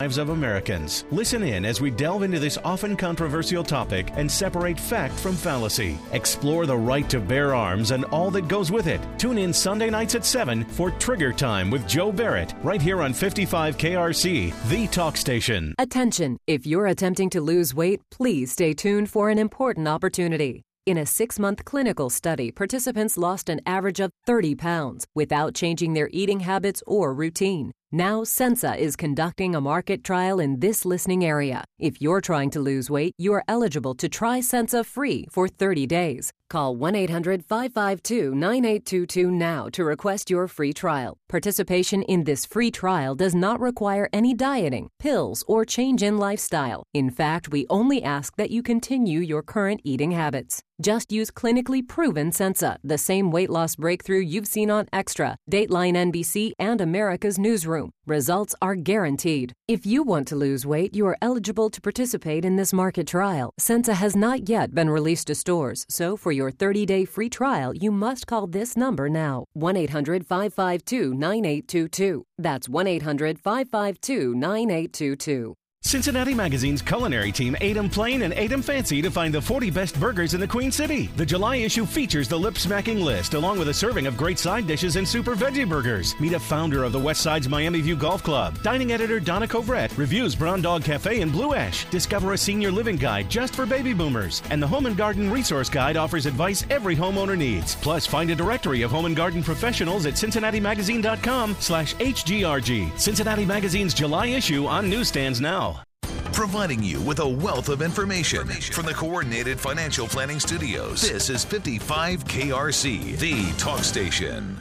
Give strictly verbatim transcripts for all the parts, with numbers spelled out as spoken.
lives of Americans. Listen in as we delve into this often controversial topic and separate fact from fallacy. Explore the right to bear arms and all that goes with it. Tune in Sunday nights at seven for Trigger Time with Joe Barrett, right here on fifty-five K R C, the talk station. Attention! If you're attempting to lose weight, please stay tuned for an important opportunity. In a six-month clinical study, participants lost an average of thirty pounds without changing their eating habits or routine. Now, Sensa is conducting a market trial in this listening area. If you're trying to lose weight, you are eligible to try Sensa free for thirty days. Call one eight hundred five five two nine eight two two now to request your free trial. Participation in this free trial does not require any dieting, pills, or change in lifestyle. In fact, we only ask that you continue your current eating habits. Just use clinically proven Sensa, the same weight loss breakthrough you've seen on Extra, Dateline N B C, and America's Newsroom. Results are guaranteed. If you want to lose weight, you are eligible to participate in this market trial. Sensa has not yet been released to stores, so for your thirty-day free trial, you must call this number now, one eight hundred five five two nine eight two two. That's one eight hundred five five two nine eight two two. Cincinnati Magazine's culinary team ate 'em plain and ate 'em fancy to find the forty best burgers in the Queen City. The July issue features the lip-smacking list, along with a serving of great side dishes and super veggie burgers. Meet a founder of the West Side's Miami View Golf Club. Dining editor Donna Covrette reviews Brown Dog Cafe in Blue Ash. Discover a senior living guide just for baby boomers. And the Home and Garden Resource Guide offers advice every homeowner needs. Plus, find a directory of home and garden professionals at cincinnati magazine dot com slash H G R G. Cincinnati Magazine's July issue on newsstands now. Providing you with a wealth of information from the Coordinated Financial Planning Studios. This is fifty-five K R C, the talk station.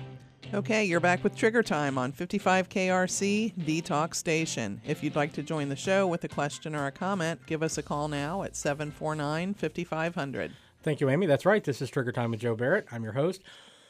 Okay, you're back with Trigger Time on fifty-five K R C, the talk station. If you'd like to join the show with a question or a comment, give us a call now at seven four nine, five five zero zero. Thank you, Amy. That's right. This is Trigger Time with Joe Barrett. I'm your host.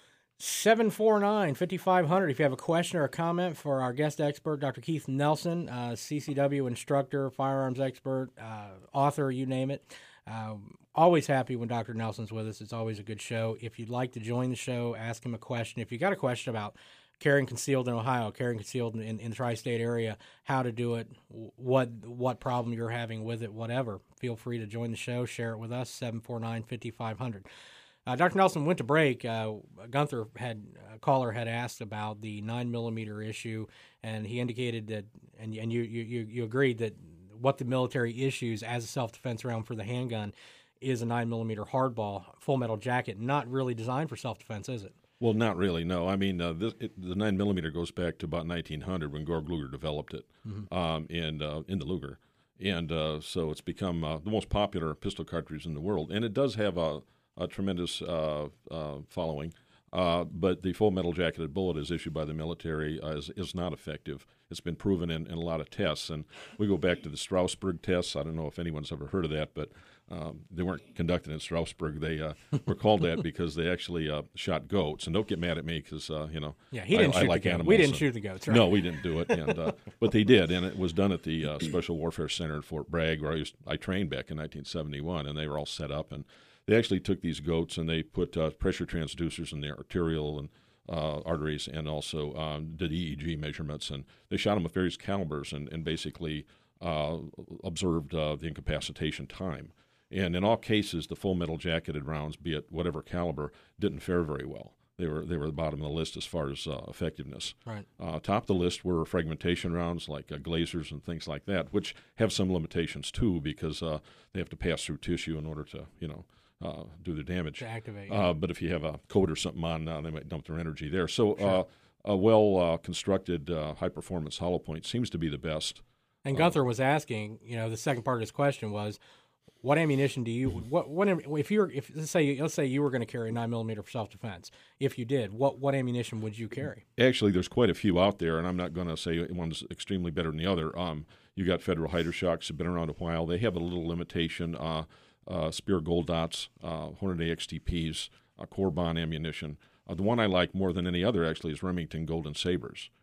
seven four nine, five five zero zero. If you have a question or a comment for our guest expert, Doctor Keith Nelson, uh, C C W instructor, firearms expert, uh, author, you name it. Uh, always happy when Doctor Nelson's with us. It's always a good show. If you'd like to join the show, ask him a question. If you got a question about carrying concealed in Ohio, carrying concealed in, in the tri-state area, how to do it, what what problem you're having with it, whatever, feel free to join the show. Share it with us, seven four nine, five five zero zero. Uh, Doctor Nelson went to break. Uh, Gunther had a caller had asked about the nine millimeter issue, and he indicated that, and and you you you agreed that what the military issues as a self defense round for the handgun is a nine millimeter hardball full metal jacket, not really designed for self defense, is it? Well, not really. No, I mean uh, this, it, the nine millimeter goes back to about nineteen hundred when Georg Luger developed it, mm-hmm. um, and uh, in the Luger, and uh, so it's become uh, the most popular pistol cartridge in the world, and it does have a a tremendous uh, uh, following, uh, but the full metal jacketed bullet is issued by the military uh, is, is not effective. It's been proven in, in a lot of tests, and we go back to the Strasbourg tests. I don't know if anyone's ever heard of that, but um, they weren't conducted in Strasbourg. They uh, were called that because they actually uh, shot goats. And don't get mad at me because uh, you know, yeah, he didn't I, shoot I like the animals. We didn't shoot the goats. Right? No, we didn't do it, and uh, but they did, and it was done at the uh, Special Warfare Center in Fort Bragg, where I used I trained back in nineteen seventy-one, and they were all set up and. They actually took these goats and they put uh, pressure transducers in their arterial and uh, arteries, and also um, did E E G measurements. And they shot them with various calibers and, and basically uh, observed uh, the incapacitation time. And in all cases, the full metal jacketed rounds, be it whatever caliber, didn't fare very well. They were they were the bottom of the list as far as uh, effectiveness. Right. Uh, top of the list were fragmentation rounds like uh, glazers and things like that, which have some limitations too because uh, they have to pass through tissue in order to you know. Uh, do the damage. To activate. Uh, but if you have a coat or something on, uh, they might dump their energy there. So Sure. uh, a well-constructed uh, uh, high-performance hollow point seems to be the best. And Gunther was asking, you know, the second part of his question was, what ammunition do you? What? What? If you're, if let's say, let's say you were going to carry a nine millimeter for self-defense. If you did, what what ammunition would you carry? Actually, there's quite a few out there, and I'm not going to say one's extremely better than the other. Um, you got Federal Hydroshocks have been around a while. They have a little limitation. Uh, Uh, Spear Gold Dots, uh, Hornady X T Ps, uh, Corbon ammunition. Uh, the one I like more than any other actually is Remington Golden Sabres.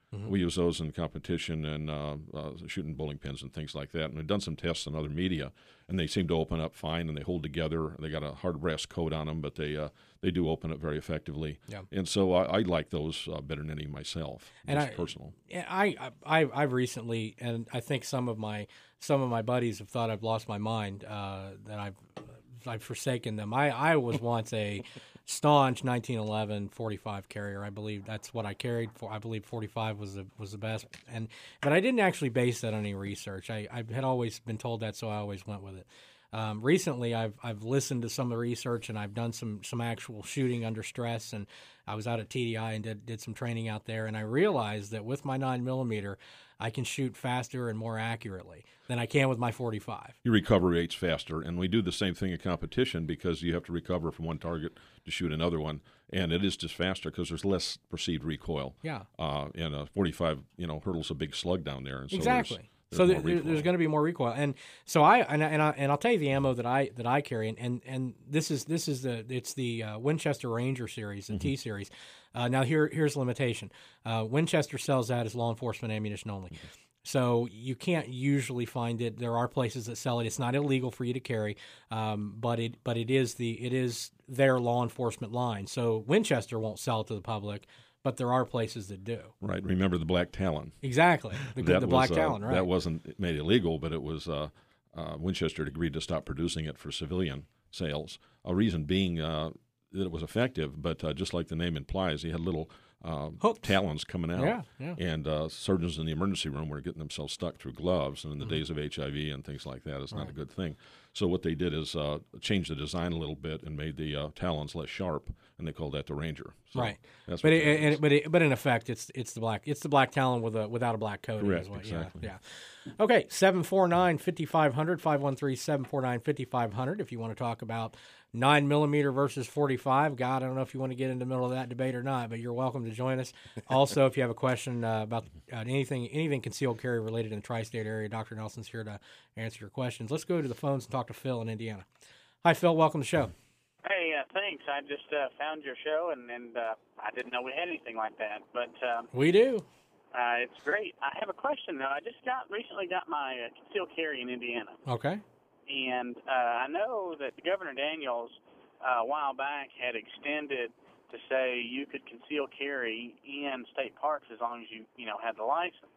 Mm-hmm. We use those in competition and uh, uh, shooting bowling pins and things like that. And we've done some tests on other media, and they seem to open up fine, and they hold together. They got a hard brass coat on them, but they uh, they do open up very effectively. Yeah. And so I, I like those uh, better than any myself, and just I, personal. I, I, I've recently, and I think some of my some of my buddies have thought I've lost my mind, uh, that I've I've forsaken them. I, I was once a staunch nineteen eleven forty-five carrier. I believe that's what I carried for. I believe forty-five was the was the best, and but I didn't actually base that on any research. I, I had always been told that, so I always went with it. Um, recently, I've I've listened to some of the research, and I've done some some actual shooting under stress. And I was out at T D I and did did some training out there, and I realized that with my nine millimeter, I can shoot faster and more accurately than I can with my forty-five. Your recovery rate's faster, and we do the same thing in competition because you have to recover from one target to shoot another one, and it is just faster because there's less perceived recoil. Yeah. Uh, and a forty-five, you know, hurtles a big slug down there, and so exactly. There's, So there's, there, there's going to be more recoil, and so I and I, and, I, and I'll tell you the ammo that I that I carry, and, and, and this is this is the it's the uh, Winchester Ranger series, the mm-hmm. T series. Uh, now here here's the limitation: uh, Winchester sells that as law enforcement ammunition only, mm-hmm. so you can't usually find it. There are places that sell it. It's not illegal for you to carry, um, but it but it is the it is their law enforcement line. So Winchester won't sell it to the public. But there are places that do. Right. Remember the Black Talon. Exactly. The, the Black was, Talon, uh, right. That wasn't made illegal, but it was uh, uh, Winchester agreed to stop producing it for civilian sales. A reason being uh, that it was effective, but uh, just like the name implies, he had little uh, talons coming out. Yeah, yeah. And uh, surgeons in the emergency room were getting themselves stuck through gloves, and in the mm-hmm. days of H I V and things like that, it's right. not a good thing. So what they did is uh, change the design a little bit and made the uh, talons less sharp, and they called that the Ranger. So right. That's but what it, it it, but it, but in effect, it's it's the black it's the Black Talon with a without a black coating. Correct. Is what, Exactly. Yeah. yeah. Okay. Seven four nine fifty five hundred five one three seven four nine fifty five hundred. If you want to talk about nine millimeter versus forty five, God, I don't know if you want to get in the middle of that debate or not, but you're welcome to join us. Also, if you have a question uh, about uh, anything anything concealed carry related in the tri-state area, Doctor Nelson's here to answer your questions. Let's go to the phones and talk to Phil in Indiana. Hi, Phil. Welcome to the show. Hey, uh, thanks. I just uh, found your show, and, and uh, I didn't know we had anything like that. But um, we do. Uh, it's great. I have a question, though. I just got recently got my uh, concealed carry in Indiana. Okay. And uh, I know that Governor Daniels uh, a while back had extended to say you could conceal carry in state parks as long as you, you know, had the license.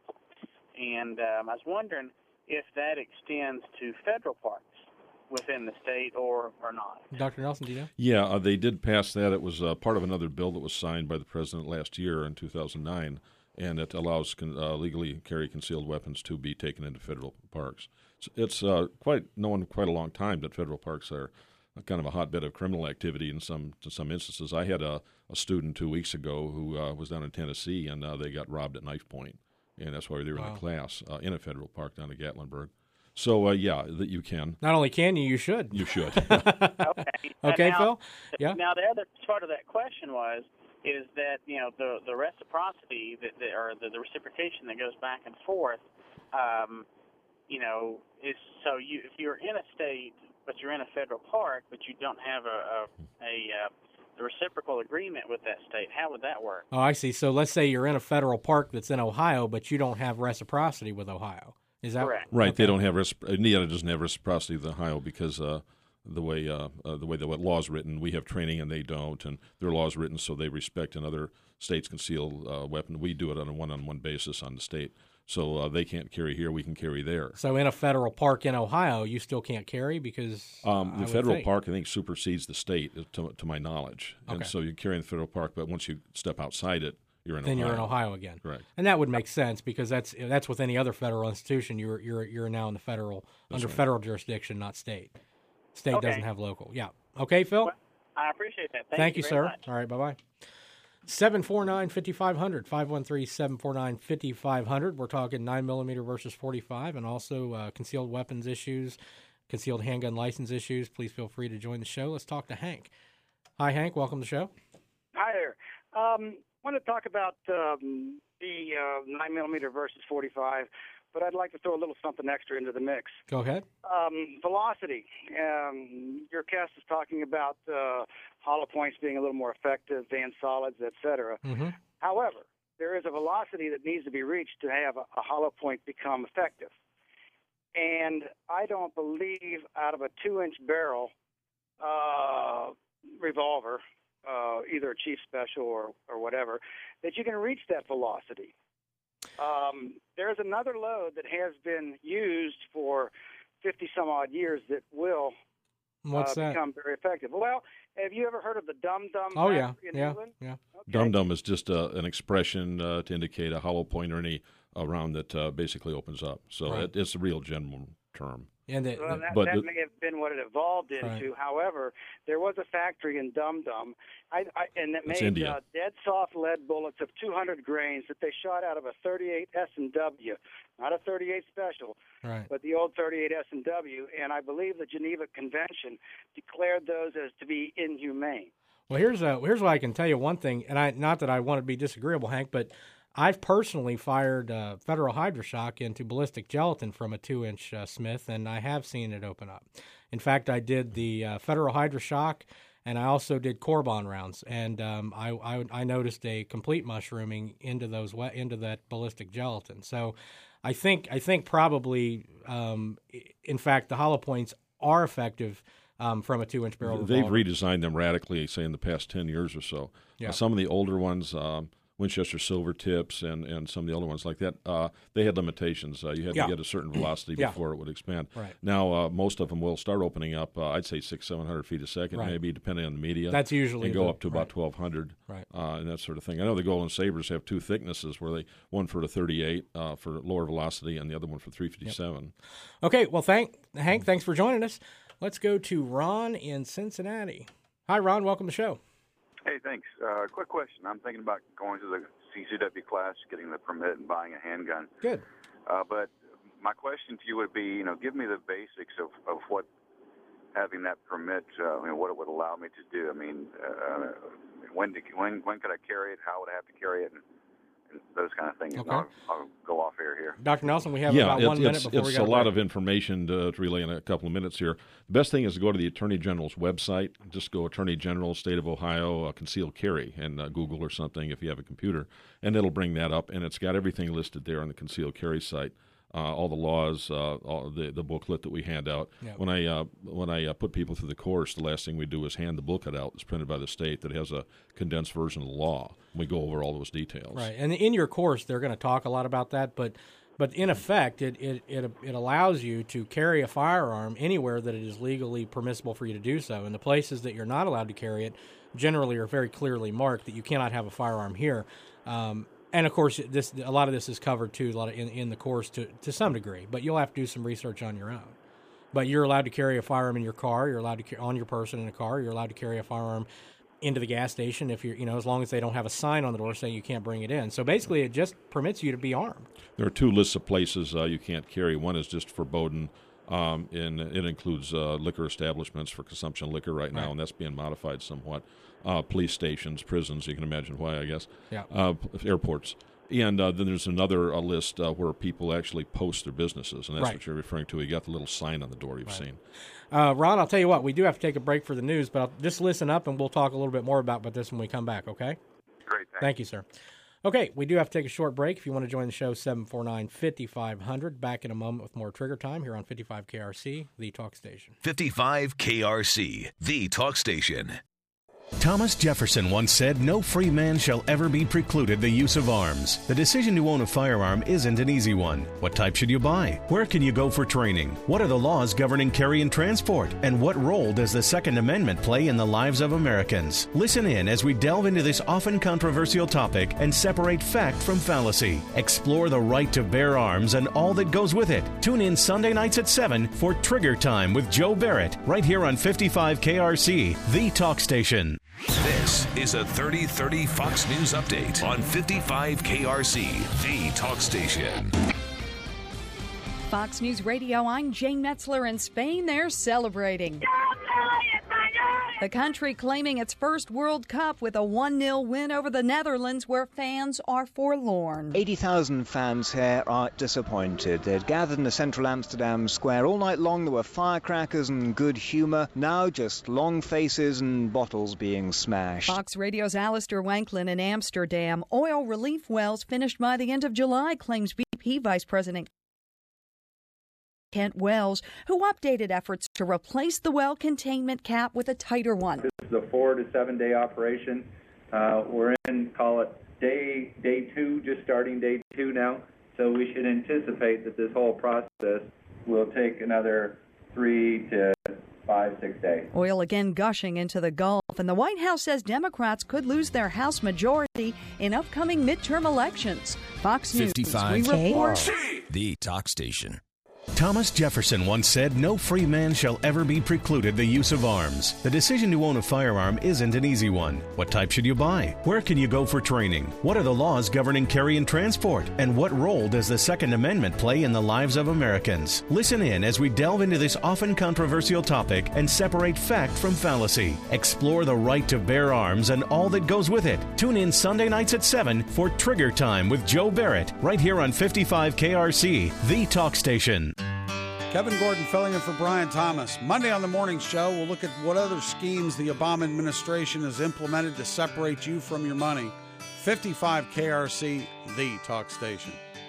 And um, I was wondering if that extends to federal parks within the state or, or not. Doctor Nelson, do you know? Yeah, uh, they did pass that. It was uh, part of another bill that was signed by the president last year in two thousand nine, and it allows con- uh, legally carry concealed weapons to be taken into federal parks. It's, it's uh, quite known quite a long time that federal parks are kind of a hotbed of criminal activity in some in some instances. I had a, a student two weeks ago who uh, was down in Tennessee, and uh, they got robbed at knife point, and that's why they were wow. in a class uh, in a federal park down at Gatlinburg. So, uh, yeah, that you can. Not only can you, you should. You should. okay. Okay, now, Phil? Yeah? Now, the other part of that question was, is that, you know, the the reciprocity, that, that or the, the reciprocation that goes back and forth, um, you know, is so you if you're in a state, but you're in a federal park, but you don't have a, a, a uh, the reciprocal agreement with that state, how would that work? Oh, I see. So let's say you're in a federal park that's in Ohio, but you don't have reciprocity with Ohio. Is that correct? Right. Okay. They don't have recipro- Indiana doesn't have reciprocity with Ohio because uh, the way uh, uh, the way the law is written, we have training and they don't, and their law is written so they respect another state's concealed uh, weapon. We do it on a one-on-one basis on the state, so uh, they can't carry here, we can carry there. So in a federal park in Ohio, you still can't carry because um, the I federal think. park, I think, supersedes the state, to, to my knowledge, Okay. and so you carry in the federal park, but once you step outside it, you're in then Ohio. you're in Ohio again. Correct. And that would make sense because that's that's with any other federal institution. You're you're you're now in the federal That's under right. federal jurisdiction, not state. State Okay. doesn't have local. Yeah. Okay, Phil. Well, I appreciate that. Thank, Thank you, very sir. much. All right, bye bye. seven four nine, five five zero zero, five one three, seven four nine, five five zero zero. We're talking nine millimeter versus forty-five and also uh, concealed weapons issues, concealed handgun license issues. Please feel free to join the show. Let's talk to Hank. Hi, Hank. Welcome to the show. Hi there. Um, I want to talk about um, the uh, nine millimeter versus forty-five, but I'd like to throw a little something extra into the mix. Go ahead. Um, velocity. Um, your cast is talking about uh, hollow points being a little more effective than solids, et cetera. Mm-hmm. However, there is a velocity that needs to be reached to have a, a hollow point become effective. And I don't believe out of a two-inch barrel uh, revolver, uh, either a Chief Special or, or whatever, that you can reach that velocity. Um, there's another load that has been used for fifty-some-odd years that will What's uh, that? become very effective. Well, have you ever heard of the Dum Dum? Oh, yeah, in yeah, England? yeah. Okay. Dum dum is just uh, an expression uh, to indicate a hollow point or any uh, round that uh, basically opens up. So Right. it, it's a real general term. And the, Well, the- that, but that the- may have been what it evolved into. Right. However, there was a factory in Dum Dum, I, I, and that That's made India. uh, dead soft lead bullets of two hundred grains that they shot out of a thirty-eight S and W, not a thirty-eight Special, right. but the old thirty-eight S and W. And I believe the Geneva Convention declared those as to be inhumane. Well, here's uh, here's what I can tell you. One thing, and I not that I want to be disagreeable, Hank, but I've personally fired uh, federal hydroshock into ballistic gelatin from a two-inch uh, Smith, and I have seen it open up. In fact, I did the uh, federal hydroshock, and I also did Corbon rounds, and um, I, I I noticed a complete mushrooming into those we- into that ballistic gelatin. So, I think I think probably, um, in fact, the hollow points are effective. Um, from a two-inch barrel They've revolver. redesigned them radically, say, in the past ten years or so. Yeah. Uh, some of the older ones, um, Winchester Silver Tips and, and some of the older ones like that, uh, they had limitations. Uh, you had Yeah. to get a certain velocity Yeah. before it would expand. Right. Now, uh, most of them will start opening up, uh, I'd say six, seven hundred feet a second, Right. maybe, depending on the media. That's usually and go the- up to right. about twelve hundred Right. uh, and that sort of thing. I know the Golden Sabres have two thicknesses, where they one for the thirty-eight uh, for lower velocity and the other one for three fifty-seven. Okay, well, thank Hank. Thanks for joining us. Let's go to Ron in Cincinnati. Hi, Ron. Welcome to the show. Hey, thanks. Uh, quick question. I'm thinking about going to the C C W class, getting the permit, and buying a handgun. Good. Uh, but my question to you would be, you know, give me the basics of, of what having that permit, uh, I mean, what it would allow me to do. I mean, uh, when, to, when when could I carry it? How would I have to carry it? And, and those kind of things. Okay. And I'll, I'll go off air here. Doctor Nelson, we have yeah, about it- one minute it's, before it's we got a lot of information to, to relay in a couple of minutes here. The best thing is to go to the Attorney General's website. Just go Attorney General, State of Ohio, uh, concealed carry, and uh, Google or something if you have a computer, and it'll bring that up, and it's got everything listed there on the concealed carry site. Uh, all the laws, uh, all the the booklet that we hand out. Yep. When I uh, when I uh, put people through the course, the last thing we do is hand the booklet out. It's printed by the state that has a condensed version of the law. We go over all those details. Right, and in your course, they're going to talk a lot about that, but but in effect, it, it, it, it allows you to carry a firearm anywhere that it is legally permissible for you to do so. And the places that you're not allowed to carry it generally are very clearly marked that you cannot have a firearm here. Um, and, of course, this a lot of this is covered, too, a lot of in, in the course to, to some degree, but you'll have to do some research on your own. But you're allowed to carry a firearm in your car. You're allowed to carry on your person in a car. You're allowed to carry a firearm into the gas station if you're, you know, as long as they don't have a sign on the door saying you can't bring it in. So basically, it just permits you to be armed. There are two lists of places uh, you can't carry. One is just verboten, um, and it includes uh, liquor establishments for consumption of liquor right now, Right. and that's being modified somewhat. Uh, police stations, prisons, you can imagine why, I guess. Yeah. Uh, airports. And uh, then there's another uh, list uh, where people actually post their businesses, and that's Right. what you're referring to. You got the little sign on the door you've seen. Uh, Ron, I'll tell you what, we do have to take a break for the news, but I'll just listen up and we'll talk a little bit more about, about this when we come back, okay? Great, thanks. Thank you, sir. Okay, we do have to take a short break. If you want to join the show, seven four nine, five five zero zero. Back in a moment with more Trigger Time here on fifty-five K R C, the talk station. fifty-five K R C, the talk station. Thomas Jefferson once said, "No free man shall ever be precluded the use of arms." The decision to own a firearm isn't an easy one. What type should you buy? Where can you go for training? What are the laws governing carry and transport? And what role does the Second Amendment play in the lives of Americans? Listen in as we delve into this often controversial topic and separate fact from fallacy. Explore the right to bear arms and all that goes with it. Tune in Sunday nights at seven for Trigger Time with Joe Barrett, right here on fifty-five K R C, the talk station. This is a thirty thirty Fox News update on fifty-five K R C, the talk station. Fox News Radio, I'm Jane Metzler in Spain. They're celebrating. The country claiming its first World Cup with a one nil win over the Netherlands, where fans are forlorn. eighty thousand fans here are disappointed. They'd gathered in the central Amsterdam square all night long. There were firecrackers and good humour. Now just long faces and bottles being smashed. Fox Radio's Alistair Wanklin in Amsterdam. Oil relief wells finished by the end of July, claims B P Vice President Kent Wells, who updated efforts to replace the well containment cap with a tighter one. This is a four to seven day operation. Uh, we're in, call it day day two, just starting day two now. So we should anticipate that this whole process will take another three to five, six days. Oil again gushing into the Gulf, and the White House says Democrats could lose their House majority in upcoming midterm elections. Fox News, we report. The Talk Station. Thomas Jefferson once said, "No free man shall ever be precluded the use of arms." The decision to own a firearm isn't an easy one. What type should you buy? Where can you go for training? What are the laws governing carry and transport? And what role does the Second Amendment play in the lives of Americans? Listen in as we delve into this often controversial topic and separate fact from fallacy. Explore the right to bear arms and all that goes with it. Tune in Sunday nights at seven for Trigger Time with Joe Barrett, right here on fifty-five K R C, the Talk Station. Kevin Gordon filling in for Brian Thomas. Monday on the morning show, we'll look at what other schemes the Obama administration has implemented to separate you from your money. fifty-five K R C, the Talk Station.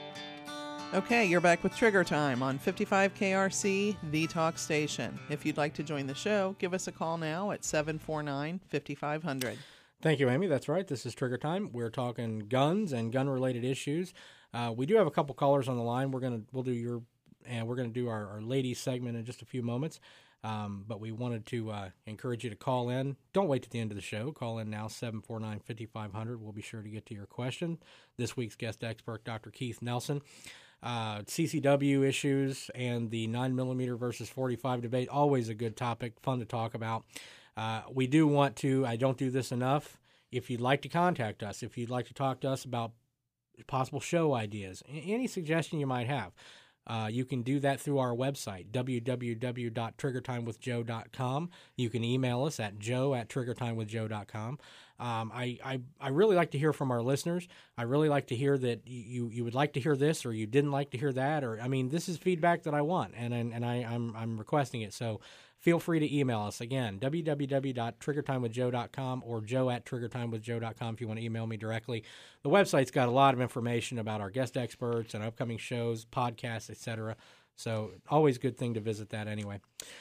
Okay, you're back with Trigger Time on fifty-five K R C, the Talk Station. If you'd like to join the show, give us a call now at seven four nine, five five zero zero. Thank you, Amy. That's right. This is Trigger Time. We're talking guns and gun-related issues. Uh, we do have a couple callers on the line. We're gonna we'll do your and we're going to do our, our ladies segment in just a few moments. Um, but we wanted to uh, encourage you to call in. Don't wait to the end of the show. Call in now, seven four nine, five five zero zero. We'll be sure to get to your question. This week's guest expert, Doctor Keith Nelson. Uh, C C W issues and the nine millimeter versus forty-five debate, always a good topic, fun to talk about. Uh, we do want to, I don't do this enough, if you'd like to contact us, if you'd like to talk to us about possible show ideas, any suggestion you might have, Uh, you can do that through our website, w w w dot trigger time with joe dot com. You can email us at joe at trigger time with joe dot com. Um, I, I, I really like to hear from our listeners. I really like to hear that you, you would like to hear this or you didn't like to hear that. Or I mean, this is feedback that I want, and and, and I, I'm I'm requesting it. So feel free to email us. Again, w w w dot trigger time with joe dot com or joe at trigger time with joe dot com if you want to email me directly. The website's got a lot of information about our guest experts and upcoming shows, podcasts, et cetera. So always a good thing to visit that anyway.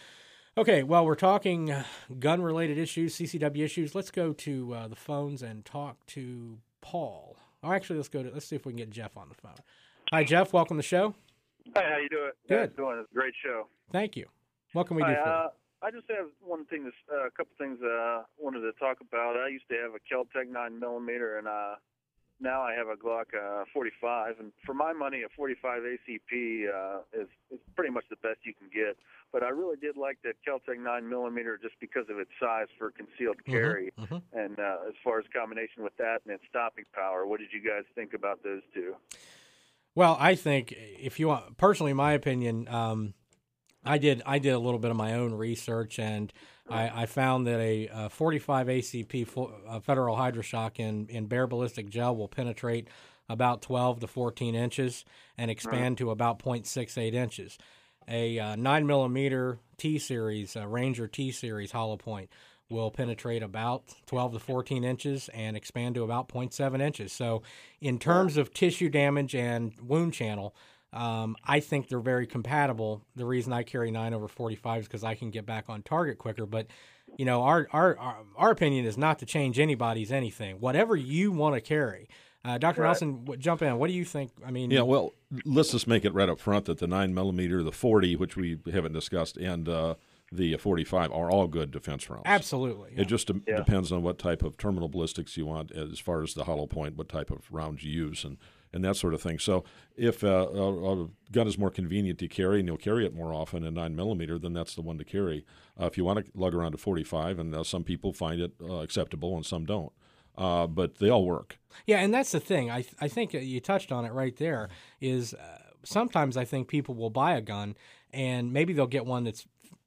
Okay, well, we're talking gun-related issues, C C W issues. Let's go to uh, the phones and talk to Paul. Or actually, let's go to let's see if we can get Jeff on the phone. Hi, Jeff. Welcome to the show. Hi, how you doing? Good. How you doing? It's a great show. Thank you. What can we do Hi, for you? uh, I just have one thing, to, uh, a couple things I uh, wanted to talk about. I used to have a Kel-Tec nine millimeter, and uh, now I have a Glock uh, forty-five. And for my money, a forty-five A C P uh, is, is pretty much the best you can get. But I really did like that Kel-Tec nine millimeter just because of its size for concealed carry. Mm-hmm, mm-hmm. And uh, as far as combination with that and its stopping power, what did you guys think about those two? Well, I think if you want, personally, my opinion, um, I did I did a little bit of my own research, and I, I found that a, a forty-five A C P full, uh, Federal Hydroshock in, in bare ballistic gel will penetrate about twelve to fourteen inches and expand to about point six eight inches. A uh, nine millimeter T-Series, uh, Ranger T-Series hollow point will penetrate about twelve to fourteen inches and expand to about point seven inches. So in terms of tissue damage and wound channel, um, I think they're very compatible. The reason I carry nine over forty-five is because I can get back on target quicker. But, you know, our, our, our, our opinion is not to change anybody's anything. Whatever you want to carry. Uh, Doctor Right. Nelson, w- jump in. What do you think? I mean, Yeah, well, let's just make it right up front that the nine millimeter, the forty, which we haven't discussed, and uh, the forty-five are all good defense rounds. Absolutely. It just de- yeah. depends on what type of terminal ballistics you want as far as the hollow point, what type of rounds you use, and, and that sort of thing. So if uh, a, a gun is more convenient to carry and you'll carry it more often in nine millimeter, then that's the one to carry. Uh, if you want to lug around a forty-five, and uh, some people find it uh, acceptable and some don't. Uh, but they all work. Yeah, and that's the thing. I th- I think you touched on it right there, is uh, sometimes I think people will buy a gun, and maybe they'll get one that's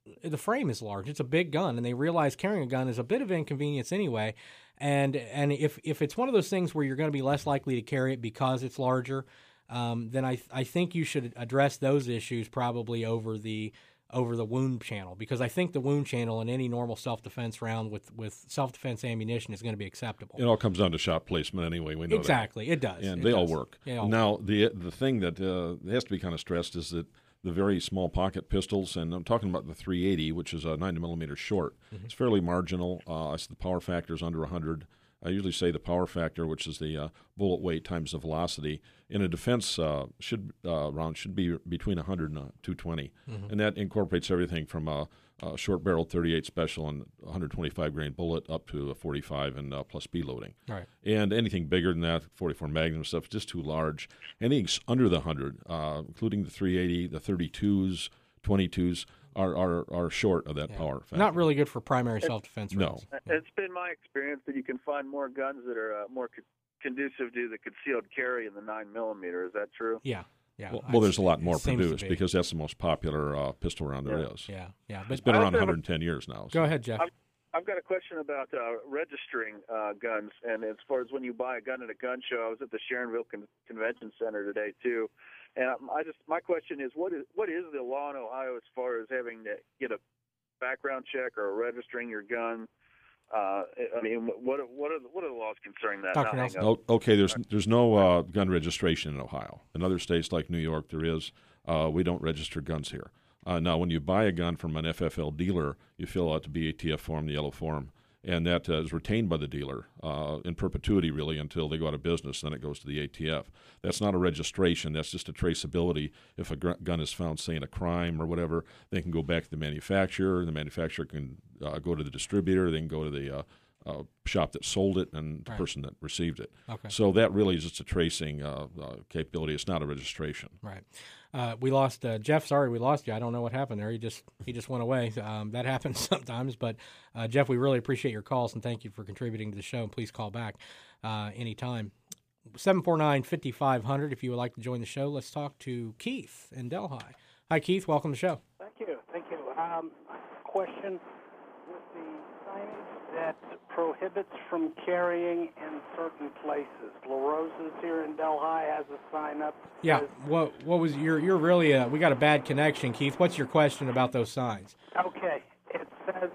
the frame is large. It's a big gun, and they realize carrying a gun is a bit of inconvenience anyway. And and if if it's one of those things where you're going to be less likely to carry it because it's larger, um, then I I think you should address those issues probably over the over the wound channel, because I think the wound channel in any normal self-defense round with, with self-defense ammunition is going to be acceptable. It all comes down to shot placement anyway. We know exactly that. It does, and it they does. all work. They all now work. the the thing that uh, has to be kind of stressed is that the very small pocket pistols, and I'm talking about the three eighty, which is a ninety millimeter short. Mm-hmm. It's fairly marginal. Uh, I see the power factor is under one hundred. I usually say the power factor, which is the uh, bullet weight times the velocity, in a defense uh, should uh, round should be between one hundred and uh, two twenty, mm-hmm. and that incorporates everything from a, a short barrel thirty-eight special and one hundred twenty-five grain bullet up to a forty-five and uh, plus speed loading. Right. And anything bigger than that, forty-four Magnum stuff, is just too large. Anything under the one hundred, uh, including the three eighty, the thirty-twos, twenty-twos, Are, are are short of that yeah. power factor. Not really good for primary it's, self-defense no. rounds. It's been my experience that you can find more guns that are uh, more co- conducive to the concealed carry in the nine millimeter. Is that true? Yeah, yeah. Well, well there's a lot more produced be. because that's the most popular uh, pistol round there yeah. is. Yeah, yeah. But it's been around one hundred ten years now. So. Go ahead, Jeff. I've, I've got a question about uh, registering uh, guns, and as far as when you buy a gun at a gun show, I was at the Sharonville Con- Convention Center today too. And I just, my question is, what is what is the law in Ohio as far as having to get a background check or registering your gun? Uh, I mean, what what are the, what are the laws concerning that? Doctor Nelson. Oh, okay, there's there's no uh, gun registration in Ohio. In other states like New York, there is. Uh, we don't register guns here. Uh, now, when you buy a gun from an F F L dealer, you fill out the B A T F form, the yellow form, and that uh, is retained by the dealer uh, in perpetuity, really, until they go out of business. Then it goes to the A T F. That's not a registration. That's just a traceability. If a gr- gun is found, say, in a crime or whatever, they can go back to the manufacturer. The manufacturer can uh, go to the distributor. They can go to the uh, uh, shop that sold it and the right. person that received it. Okay. So that really is just a tracing uh, uh, capability. It's not a registration. Right. Uh, we lost uh, Jeff. Sorry, we lost you. I don't know what happened there. He just he just went away. Um, that happens sometimes. But uh, Jeff, we really appreciate your calls and thank you for contributing to the show. And please call back uh, anytime. seven four nine, five five zero zero if you would like to join the show. Let's talk to Keith in Delhi. Hi, Keith. Welcome to the show. Thank you. Thank you. Um, question with the signage that prohibits from carrying in certain places. La Rosa's here in Delhi has a sign up. Yeah. Says, what what was you're you're really uh, we got a bad connection, Keith. What's your question about those signs? okay. It says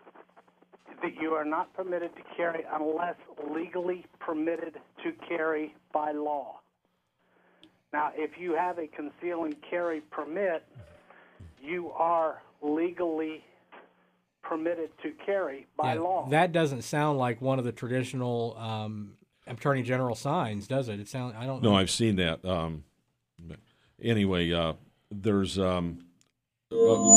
that you are not permitted to carry unless legally permitted to carry by law. Now, if you have a conceal and carry permit, you are legally permitted to carry by yeah, law. That doesn't sound like one of the traditional um, Attorney General signs, does it? It sound I don't No, know. I've seen that. Um, anyway, uh, there's um, uh,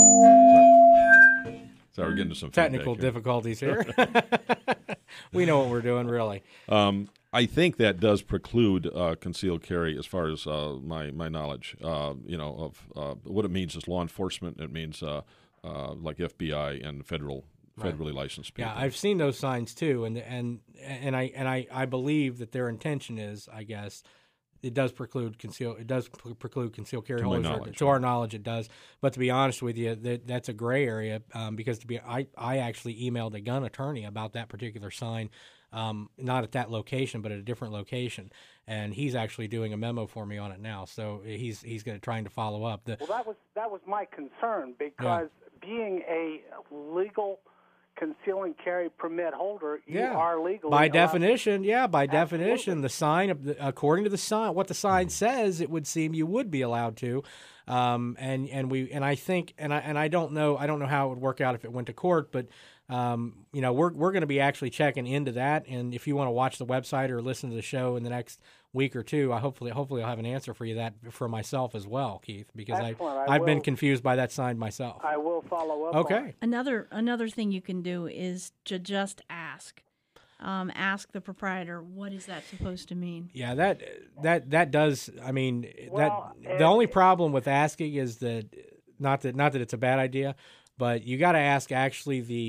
sorry, we're getting to some technical feedback here. difficulties here. We know what we're doing, really. Um, I think that does preclude uh, concealed carry, as far as uh, my my knowledge. Uh, you know, of uh, what it means is law enforcement. It means uh, uh, like F B I and federal federally Right. licensed people. Yeah, I've seen those signs too, and and and I and I, I believe that their intention is, I guess, it does preclude conceal. It does preclude concealed carry To my holders. or- knowledge, to our knowledge, it does. But to be honest with you, that that's a gray area um, because to be, I I actually emailed a gun attorney about that particular sign. Um, not at that location, but at a different location, and he's actually doing a memo for me on it now. So he's he's going to trying to follow up. The, Well, that was that was my concern because being a legal conceal and carry permit holder, you Yeah. are legally By allowed- definition, yeah, by definition, the sign, of the, according to the sign, what the sign says, it would seem you would be allowed to. Um, and and we and I think and I and I don't know I don't know how it would work out if it went to court, but um, you know we're we're going to be actually checking into that. And if you want to watch the website or listen to the show in the next week or two, I hopefully hopefully I'll have an answer for you that for myself as well, Keith, because I Excellent. I I've been will- confused by that sign myself. I will follow up. on Okay. it. Another another thing you can do is to just ask. Um, ask the proprietor, what is that supposed to mean? Yeah, that that that does. I mean, Well, that the only problem with asking is that not that not that it's a bad idea, but you got to ask actually the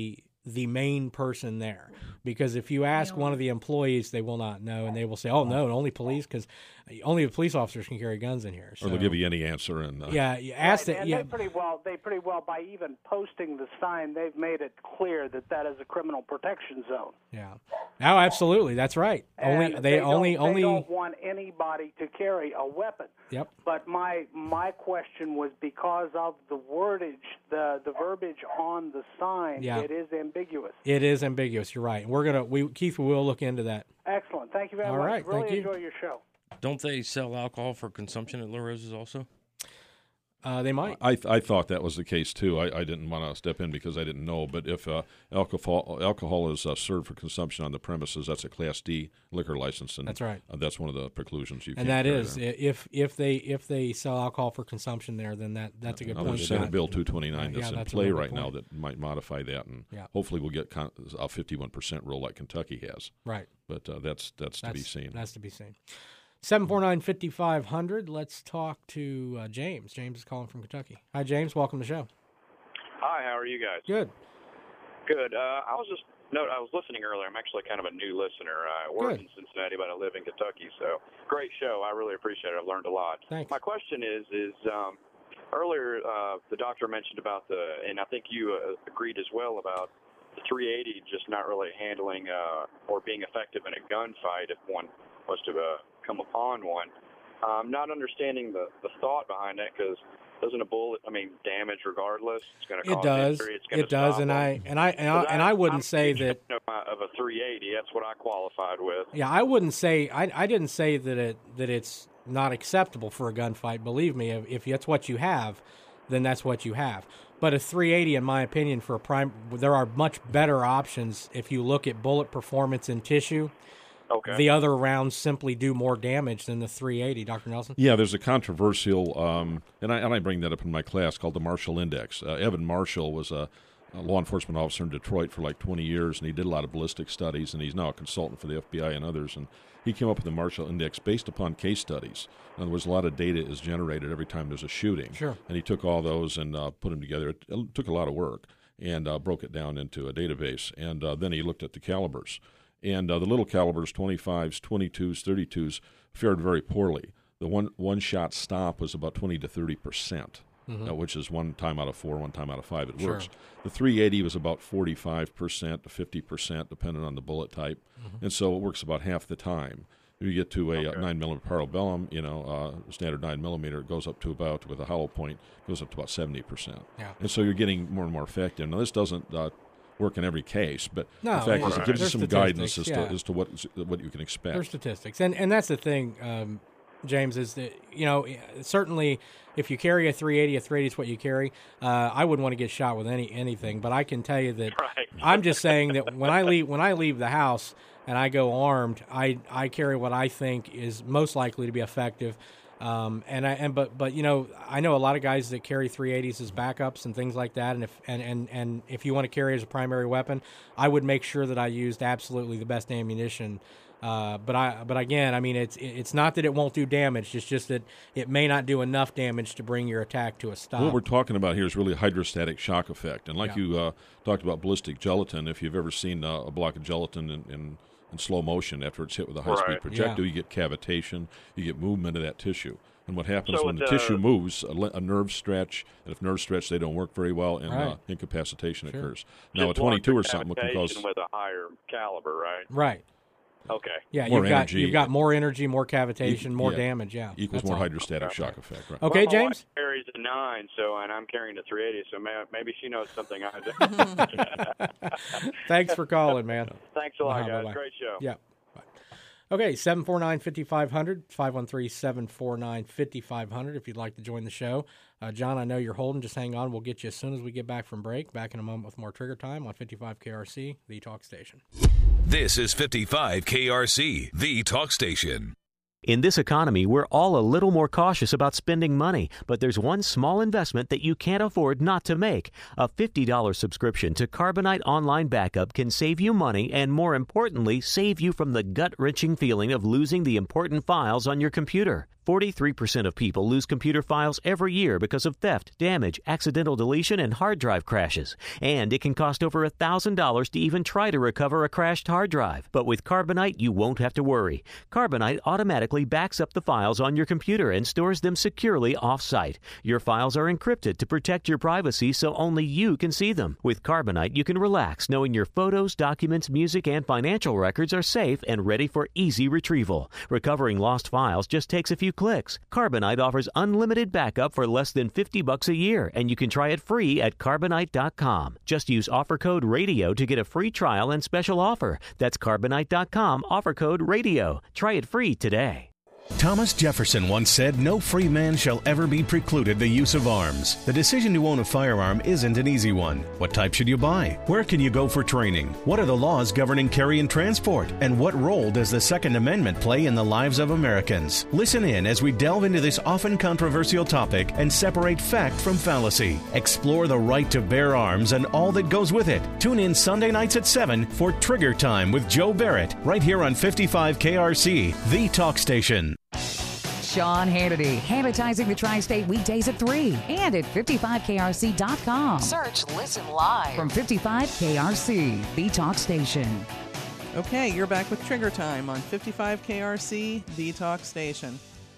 the main person there. Because if you ask one of the employees, they will not know, and they will say, "Oh no, only police," because only the police officers can carry guns in here. So. Or they'll give you any answer. And uh, yeah, you ask right, it. And Yeah. they pretty well, they pretty well, by even posting the sign, they've made it clear that that is a criminal protection zone. Yeah. Oh, absolutely. That's right. And only they, they only don't, only. they don't want anybody to carry a weapon. Yep. But my my question was because of the wordage, the the verbiage on the sign. Yeah. It is ambiguous. It is ambiguous. You're right. We're gonna. We Keith will look into that. Excellent. Thank you very All much. right, Really thank you. enjoy your show. Don't they sell alcohol for consumption at La Rosa's also? Uh, they might. I th- I thought that was the case too. I, I didn't want to step in because I didn't know. But if uh, alcohol alcohol is uh, served for consumption on the premises, that's a Class D liquor license, and That's right. Uh, that's one of the preclusions you. And can't that carry is there. if if they if they sell alcohol for consumption there, then that that's a good Now, point. there's Senate Scott. Bill two twenty-nine Right, that's yeah, in that's a play really right good now point. that might modify that, and Yeah. hopefully we'll get con- a fifty-one percent rule like Kentucky has. Right. But uh, that's that's to be That's- seen. That's to be seen. seven four nine, five five zero zero. Let's talk to uh, James. James is calling from Kentucky. Hi, James. Welcome to the show. Hi, how are you guys? Good. Good. Uh, I was just no, I was listening earlier. I'm actually kind of a new listener. I work Good. in Cincinnati, but I live in Kentucky. So great show. I really appreciate it. I've learned a lot. Thanks. My question is, is um, earlier uh, the doctor mentioned about the, and I think you uh, agreed as well about the three eighty just not really handling uh, or being effective in a gunfight if one was to uh, come upon one. I'm not understanding the, the thought behind that because doesn't a bullet, I mean, damage regardless? It's going to It cause does. injury. It's gonna It does, stop and them. I and I and I, and I wouldn't I'm say a that. fan Of a three eighty, that's what I qualified with. Yeah, I wouldn't say. I I didn't say that it that it's not acceptable for a gunfight. Believe me, if, if that's what you have, then that's what you have. But a three eighty, in my opinion, for a prime, there are much better options if you look at bullet performance in tissue. Okay. The other rounds simply do more damage than the three eighty, Doctor Nelson. Yeah, there's a controversial, um, and I and I bring that up in my class called the Marshall Index. Uh, Evan Marshall was a, a law enforcement officer in Detroit for like twenty years, and he did a lot of ballistic studies, and he's now a consultant for the F B I and others. And he came up with the Marshall Index based upon case studies. In other words, a lot of data is generated every time there's a shooting. Sure. And he took all those and uh, put them together. It, it took a lot of work and uh, broke it down into a database. And uh, then he looked at the calibers. And uh, the little calibers, twenty-fives, twenty-twos, thirty-twos, fared very poorly. The one one shot stop was about twenty to thirty percent, Mhm. uh, which is one time out of four, one time out of five. It Sure. works. The three eighty was about forty-five percent to fifty percent, depending on the bullet type, Mhm. and so it works about half the time. If you get to a uh, nine millimeter parabellum, you know, uh, standard nine millimeter, it goes up to about with a hollow point, goes up to about seventy percent. Yeah. And so you're getting more and more effective. Now this doesn't uh, work in every case, but No, the fact is, right. it gives you There's some guidance as statistics, yeah. to as to what what you can expect. There's statistics, and and that's the thing, um, James, is that you know certainly if you carry a three eighty, a three eighty is what you carry. Uh, I wouldn't want to get shot with any anything, but I can tell you that Right. I'm just saying that when I leave when I leave the house and I go armed, I I carry what I think is most likely to be effective. Um, and I and but but you know I know a lot of guys that carry three eighties as backups and things like that. And if and, and, and if you want to carry it as a primary weapon, I would make sure that I used absolutely the best ammunition. Uh, but I but again, I mean it's it's not that it won't do damage. It's just that it may not do enough damage to bring your attack to a stop. What we're talking about here is really a hydrostatic shock effect. And like Yeah. you uh, talked about ballistic gelatin, if you've ever seen uh, a block of gelatin in, in, in slow motion after it's hit with a high-speed Right. projectile, Yeah. you get cavitation, you get movement of that tissue. And what happens So when it, the tissue uh, moves, a, le- a nerve stretch, and if nerves stretch, they don't work very well, and uh, Right. incapacitation Sure. occurs. Now, a Just twenty-two or larger something can cause... cavitation with a higher caliber, right? Right. Okay. Yeah, More you've got energy. you've got more energy, more cavitation, E- more yeah. damage. Yeah, Equals That's more all. hydrostatic shock effect. Right. Okay, well, my James. wife carries a nine, so and I'm carrying a three eighty, so may, maybe she knows something I do. Thanks for calling, man. Thanks a lot, Uh-huh, guys. bye-bye. Great show. Yeah. Bye. Okay, seven four nine, five five zero zero, five one three, seven four nine, five five zero zero if you'd like to join the show. Uh, John, I know you're holding. Just hang on. We'll get you as soon as we get back from break. Back in a moment with more Trigger Time on fifty-five K R C, the talk station. This is fifty-five K R C, the talk station. In this economy, we're all a little more cautious about spending money, but there's one small investment that you can't afford not to make. A fifty dollars subscription to Carbonite Online Backup can save you money and, more importantly, save you from the gut-wrenching feeling of losing the important files on your computer. forty-three percent of people lose computer files every year because of theft, damage, accidental deletion, and hard drive crashes. And it can cost over one thousand dollars to even try to recover a crashed hard drive. But with Carbonite, you won't have to worry. Carbonite automatically backs up the files on your computer and stores them securely off-site. Your files are encrypted to protect your privacy so only you can see them. With Carbonite, you can relax knowing your photos, documents, music, and financial records are safe and ready for easy retrieval. Recovering lost files just takes a few clicks. Carbonite offers unlimited backup for less than fifty bucks a year, and you can try it free at carbonite dot com. Just use offer code RADIO to get a free trial and special offer. That's carbonite dot com, offer code RADIO. Try it free today. Thomas Jefferson once said, "No free man shall ever be precluded the use of arms." The decision to own a firearm isn't an easy one. What type should you buy? Where can you go for training? What are the laws governing carry and transport? And what role does the Second Amendment play in the lives of Americans? Listen in as we delve into this often controversial topic and separate fact from fallacy. Explore the right to bear arms and all that goes with it. Tune in Sunday nights at seven for Trigger Time with Joe Barrett, right here on fifty-five K R C, the talk station. Sean Hannity, Hannitizing the Tri-State weekdays at three and at fifty-five K R C dot com. Search Listen Live. From fifty-five K R C, the talk station. Okay, you're back with Trigger Time on fifty-five K R C, the talk station.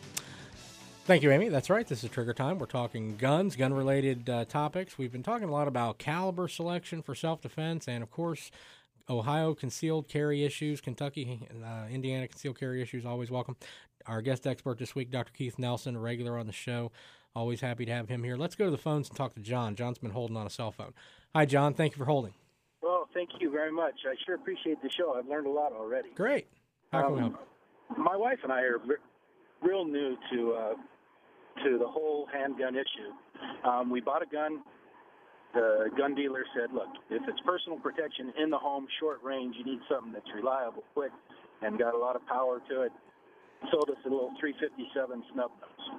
Thank you, Amy. That's right. This is Trigger Time. We're talking guns, gun-related uh, topics. We've been talking a lot about caliber selection for self-defense and, of course, Ohio concealed carry issues, Kentucky, uh, Indiana concealed carry issues, always welcome. Our guest expert this week, Doctor Keith Nelson, a regular on the show. Always happy to have him here. Let's go to the phones and talk to John. John's been holding on a cell phone. Hi, John. Thank you for holding. Well, thank you very much. I sure appreciate the show. I've learned a lot already. Great. How can we help? Um, my wife and I are re- real new to uh, to the whole handgun issue. Um, we bought a gun. The gun dealer said, look, if it's personal protection in the home, short range, you need something that's reliable, quick, and got a lot of power to it. Sold us a little three fifty-seven snub nose.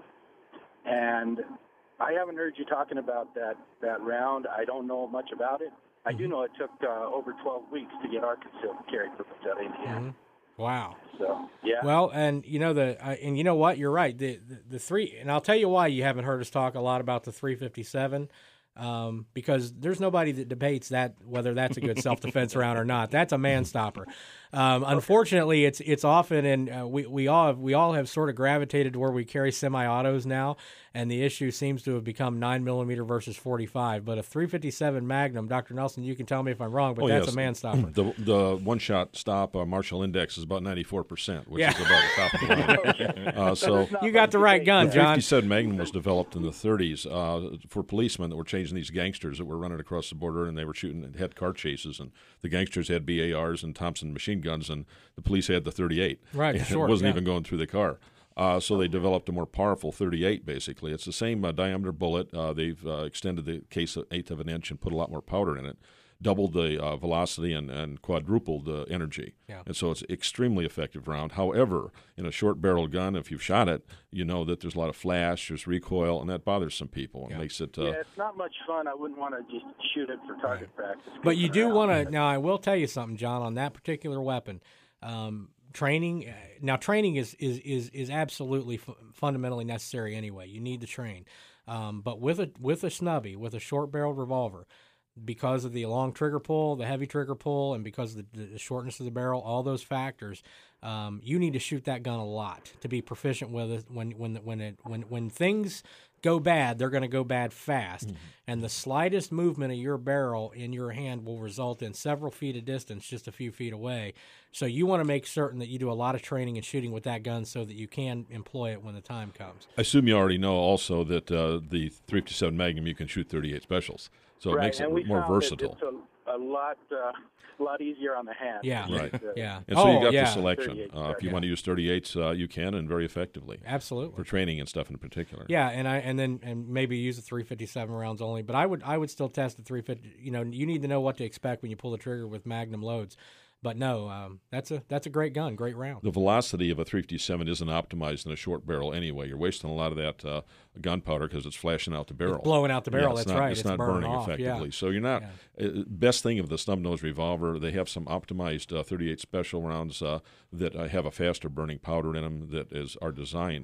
And I haven't heard you talking about that, that round. I don't know much about it. I do know it took uh, over twelve weeks to get our concealed carry permits out of Indiana. Mm-hmm. Wow. So, yeah. Well, and you know the uh, and you know what? You're right. The, the the three, and I'll tell you why you haven't heard us talk a lot about the three fifty-seven. Um, because there's nobody that debates that whether that's a good self-defense round or not. That's a man stopper. Um, okay. Unfortunately, it's it's often, and uh, we we all have, we all have sort of gravitated to where we carry semi-autos now, and the issue seems to have become nine millimeter versus forty-five. But a three fifty-seven Magnum, Doctor Nelson, you can tell me if I'm wrong, but oh, that's yes. a man stopper. The the one-shot stop uh, Marshall Index is about ninety-four percent, which yeah. is about the top of the line. uh, so you got the right gun, the John. three fifty-seven Magnum was developed in the thirties uh, for policemen that were chasing these gangsters that were running across the border, and they were shooting had car chases, and the gangsters had B A Rs and Thompson machine guns, and the police had the thirty-eight. Right, and sure. It wasn't yeah. even going through the car. Uh, so they developed a more powerful thirty-eight, basically. It's the same uh, diameter bullet. Uh, they've uh, extended the case an eighth of an inch and put a lot more powder in it, doubled the uh, velocity and, and quadrupled the energy. Yeah. And so it's an extremely effective round. However, in a short-barreled gun, if you've shot it, you know that there's a lot of flash, there's recoil, and that bothers some people. It yeah. makes it... Uh, yeah, it's not much fun. I wouldn't want to just shoot it for target right. practice. But you do want to... Now, I will tell you something, John, on that particular weapon. Um, training... Now, training is, is, is, is absolutely f- fundamentally necessary anyway. You need to train. Um, but with a with a snubby, with a short-barreled revolver, because of the long trigger pull, the heavy trigger pull, and because of the, the shortness of the barrel, all those factors, um, you need to shoot that gun a lot to be proficient with it. When when when it when when things go bad, they're going to go bad fast, mm-hmm. and the slightest movement of your barrel in your hand will result in several feet of distance, just a few feet away. So you want to make certain that you do a lot of training and shooting with that gun so that you can employ it when the time comes. I assume you already know also that uh, the three fifty-seven Magnum, you can shoot thirty-eight specials. So right. it makes and it we more found versatile. It's a, a lot, uh, a lot easier on the hand. Yeah, right. Uh, yeah. And so oh, you got yeah. the selection. Uh, if you yeah. want to use thirty-eights, uh, you can, and very effectively. Absolutely. For training and stuff in particular. Yeah, and I and then and maybe use the three fifty-seven rounds only. But I would I would still test the three fifty. You know, you need to know what to expect when you pull the trigger with Magnum loads. But no, um, that's a that's a great gun, great round. The velocity of a three fifty-seven isn't optimized in a short barrel anyway. You're wasting a lot of that uh, gunpowder because it's flashing out the barrel. It's blowing out the barrel, yeah, that's not, right. It's, it's not burning off, effectively. Yeah. So you're not yeah. uh, – best thing of the snub-nose revolver, they have some optimized uh, thirty-eight special rounds uh, that uh, have a faster burning powder in them that is are designed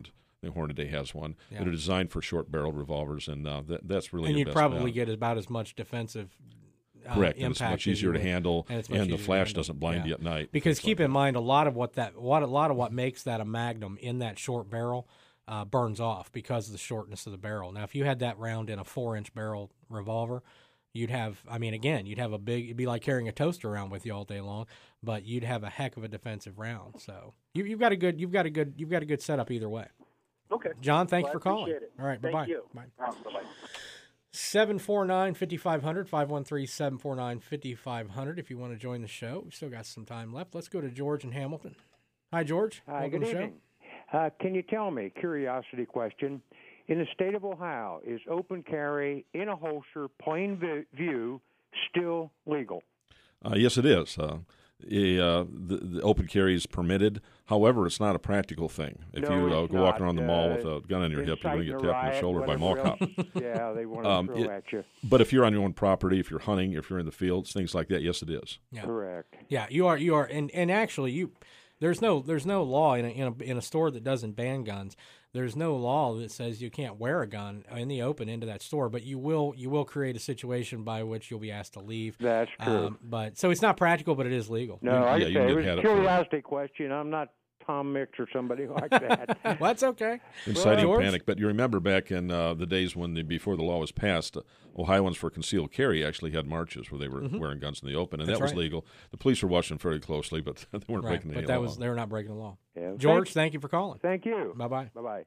I think Hornady has one. Yeah. That are designed for short-barreled revolvers, and uh, that, that's really and your you'd best probably bet. get about as much defensive uh, Correct, impact. and it's much as you easier to would. handle, and, it's and much the easier to flash handle. doesn't blind Yeah. you at night. Because keep in mind, a lot of what that what a lot of what makes that a Magnum in that short barrel uh, burns off because of the shortness of the barrel. Now, if you had that round in a four-inch barrel revolver, you'd have, I mean, again, you'd have a big, it'd be like carrying a toaster around with you all day long, but you'd have a heck of a defensive round. So you, you've got a good, you've got a good, you've got a good setup either way. Okay. John, thanks Well, for I calling. appreciate it. All right, Thank bye-bye. you. Bye. Um, bye-bye. seven four nine, five five zero zero, five one three, seven four nine, five five zero zero if you want to join the show. We've still got some time left. Let's go to George in Hamilton. Hi, George. Hi, Welcome good to the evening. Uh, can you tell me, curiosity question, in the state of Ohio, is open carry in a holster, plain vi- view, still legal? Uh, yes, it is. Uh, a, uh, the, the open carry is permitted. However, it's not a practical thing. If No, you uh, it's go walking not. around the mall Uh, with a gun on your hip, you're going to get inciting a tapped on the riot, shoulder by whatever mall else. cops. Yeah, they want to Um, throw it- at you. But if you're on your own property, if you're hunting, if you're in the fields, things like that, yes, it is. Yeah. Correct. Yeah, you are. You are, and, and actually, you there's no there's no law in a, in a in a store that doesn't ban guns. There's no law that says you can't wear a gun in the open into that store, but you will you will create a situation by which you'll be asked to leave. That's true. Um, but so it's not practical, but it is legal. No, I yeah, say you can it get was had a it for- curiosity question. I'm not Tom Mix or somebody like that. well, that's okay. Inciting George? panic. But you remember back in uh, the days when the, before the law was passed, uh, Ohioans for concealed carry actually had marches where they were Mhm. wearing guns in the open, and That's that was right. legal. The police were watching very closely, but they weren't Right, breaking but any that law. was they're not breaking the law. Yeah. George, Thank- thank you for calling. Thank you. Bye bye. Bye bye.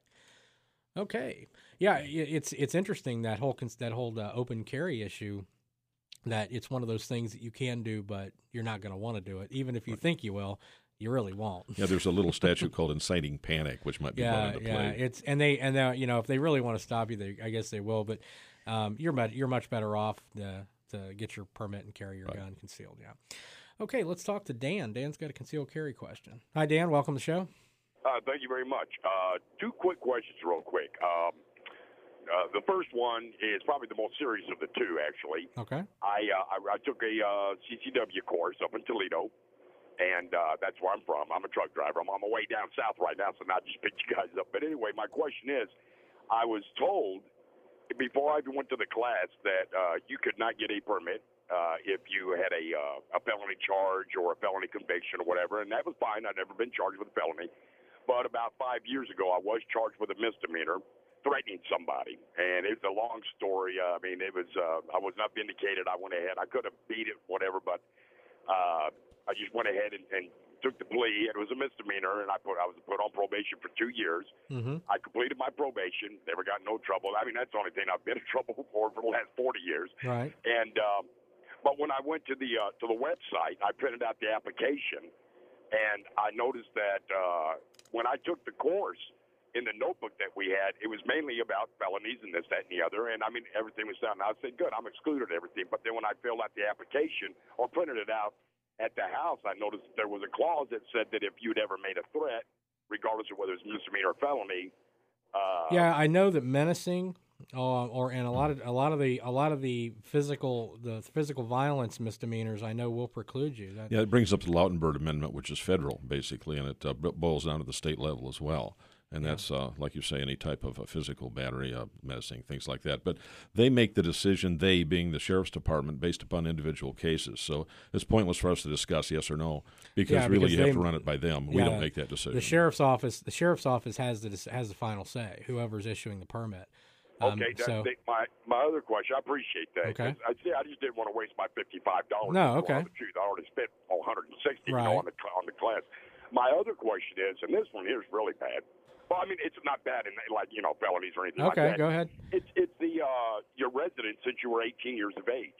Okay. Yeah, i- it's it's interesting that whole cons- that whole uh, open carry issue. That it's one of those things that you can do, but you're not going to want to do it, even if you think you will. You really won't. Yeah, there's a little statute called inciting panic, which might be yeah, brought into yeah. play. It's and they and they, you know, if they really want to stop you, they I guess they will. But um, you're much you're much better off to, to get your permit and carry your Right. gun concealed. Yeah. Okay, let's talk to Dan. Dan's got a concealed carry question. Hi, Dan. Welcome to the show. Uh, thank you very much. Uh, two quick questions, real quick. Um, uh, the first one is probably the most serious of the two, actually. Okay. I uh, I, I took a uh, C C W course up in Toledo, and uh, that's where I'm from. I'm a truck driver. I'm on my way down south right now, so not just pick you guys up. But anyway, my question is, I was told before I even went to the class that uh, you could not get a permit uh, if you had a uh, a felony charge or a felony conviction or whatever, and that was fine. I'd never been charged with a felony. But about five years ago, I was charged with a misdemeanor, threatening somebody, and it's a long story. Uh, I mean, it was uh, I was not vindicated. I went ahead. I could have beat it, whatever, but uh, I just went ahead and, and took the plea. It was a misdemeanor, and I put I was put on probation for two years. Mm-hmm. I completed my probation. Never got no trouble. I mean, that's the only thing I've been in trouble for for the last forty years. Right. And um, but when I went to the uh, to the website, I printed out the application, and I noticed that uh, when I took the course in the notebook that we had, it was mainly about felonies and this, that, and the other. And I mean, everything was done. I said, good, I'm excluded everything. But then when I filled out the application or printed it out at the house, I noticed that there was a clause that said that if you'd ever made a threat, regardless of whether it's misdemeanor or felony, uh, Yeah, I know that menacing, uh, or and a lot of a lot of the a lot of the physical the physical violence misdemeanors, I know will preclude you. That, Yeah, it brings up the Lautenberg Amendment, which is federal, basically, and it uh, boils down to the state level as well. And that's, uh, like you say, any type of a physical battery, uh, menacing, things like that. But they make the decision, they being the sheriff's department, based upon individual cases. So it's pointless for us to discuss yes or no, because Yeah, really because you they- have to run it by them. We yeah, don't make that decision. The sheriff's office, the sheriff's office has the has the final say. Whoever's issuing the permit. Um, okay, that's so, the, my my other question. I appreciate that. Okay. 'cause I see. I just didn't want to waste my fifty-five dollars. No, okay. The truth, I already spent one hundred and sixty Right. you know, on the cl- on the class. My other question is, and this one here is really bad. Well, I mean, it's not bad in like you know felonies or anything like okay, that. go ahead. It's it's the uh, your residence since you were eighteen years of age.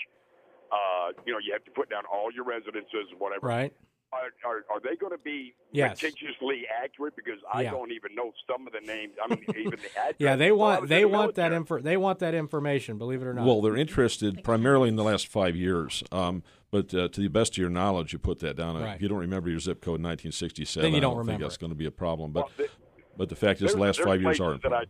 Uh, you know, you have to put down all your residences, whatever. Right. Are, are, are they going to be Yes. meticulously accurate? Because I Yeah. don't even know some of the names. I mean, even the address. Yeah, they Well, I want was they in the want that military. info they want that information. Believe it or not. Well, they're interested primarily in the last five years. Um, but uh, to the best of your knowledge, you put that down. Right. If you don't remember your zip code in nineteen sixty-seven, Then you I don't don't think remember that's it. going to be a problem. But Well, the- but the fact is, the There's- last there's five years are places that I, important.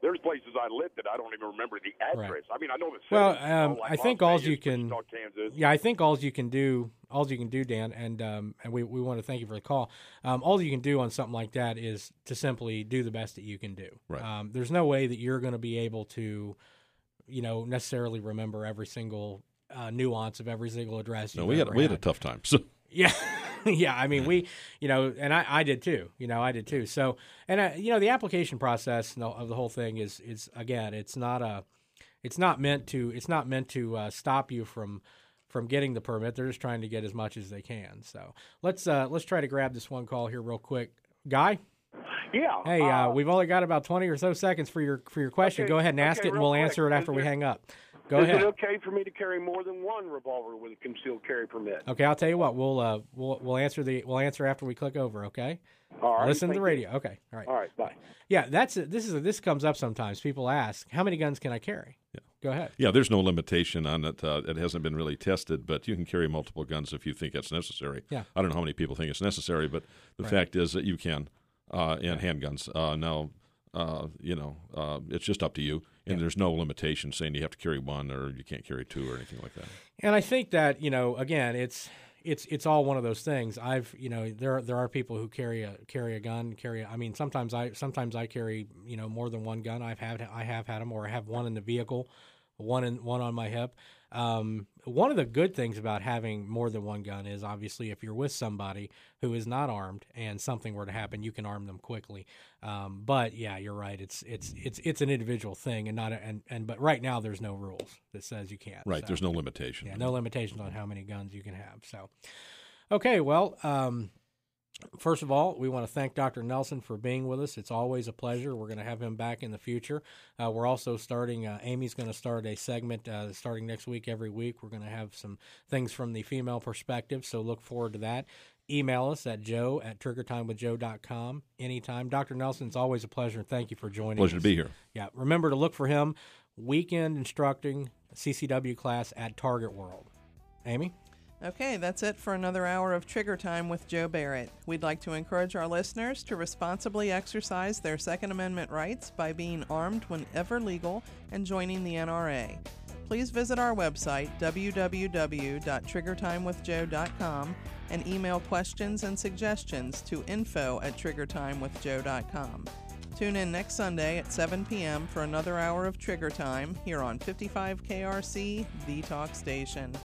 there's places I lived that I don't even remember the address. Right. I mean, I know the city. Well, you know, um, like I think Las all Vegas, you can, Wichita, Kansas. yeah, I think all you can do, all you can do, Dan, and um, and we, we want to thank you for the call. Um, all you can do on something like that is to simply do the best that you can do. Right. Um, there's no way that you're going to be able to, you know, necessarily remember every single uh, nuance of every single address. No, we had ever we had had a tough time. So. Yeah. Yeah, I mean, we, you know, and I, I did too, you know, I did too. So, and, uh, you know, the application process of the whole thing is, is again, it's not a, it's not meant to, it's not meant to uh, stop you from, from getting the permit. They're just trying to get as much as they can. So let's, uh, let's try to grab this one call here real quick. Guy? Yeah. Hey, uh, uh, we've only got about twenty or so seconds for your, for your question. Okay, Go ahead and ask okay, it and real we'll quick. answer it after Is we there- hang up. Go Is ahead. it okay for me to carry more than one revolver with a concealed carry permit? Okay, I'll tell you what. We'll uh, we'll we'll answer the we'll answer after we click over. Okay. All right. Listen to thank the you. radio. Okay. All right. All right. Bye. Yeah, that's it. This is this comes up sometimes. People ask, "How many guns can I carry?" Yeah. Go ahead. Yeah, there's no limitation on it. Uh, it hasn't been really tested, but you can carry multiple guns if you think that's necessary. Yeah. I don't know how many people think it's necessary, but the Right. fact is that you can, uh, and handguns. Uh, now, uh, you know, uh, it's just up to you, and Yeah. there's no limitation saying you have to carry one or you can't carry two or anything like that. And I think that, you know, again, it's it's it's all one of those things. I've, you know, there there are people who carry a carry a gun, carry. A, I mean, sometimes I sometimes I carry, you know, more than one gun. I've had I have had them, or I have one in the vehicle, one in one on my hip. Um, one of the good things about having more than one gun is obviously if you're with somebody who is not armed and something were to happen, you can arm them quickly. Um, but yeah, you're right. It's it's it's it's an individual thing, and not a, and and but right now there's no rules that says you can't. Right. So, There's no limitation. yeah, no limitations on how many guns you can have. So, okay, well. Um, First of all, we want to thank Doctor Nelson for being with us. It's always a pleasure. We're going to have him back in the future. Uh, we're also starting, uh, Amy's going to start a segment uh, starting next week, every week. We're going to have some things from the female perspective, so look forward to that. Email us at joe at trigger time with joe dot com anytime. Doctor Nelson, it's always a pleasure, and thank you for joining Pleasure us. to be here. Yeah, remember to look for him, weekend instructing C C W class at Target World. Amy? Okay, that's it for another hour of Trigger Time with Joe Barrett. We'd like to encourage our listeners to responsibly exercise their Second Amendment rights by being armed whenever legal and joining the N R A. Please visit our website, w w w dot trigger time with joe dot com, and email questions and suggestions to info at trigger time with joe dot com. Tune in next Sunday at seven p.m. for another hour of Trigger Time here on fifty-five K R C, the talk station.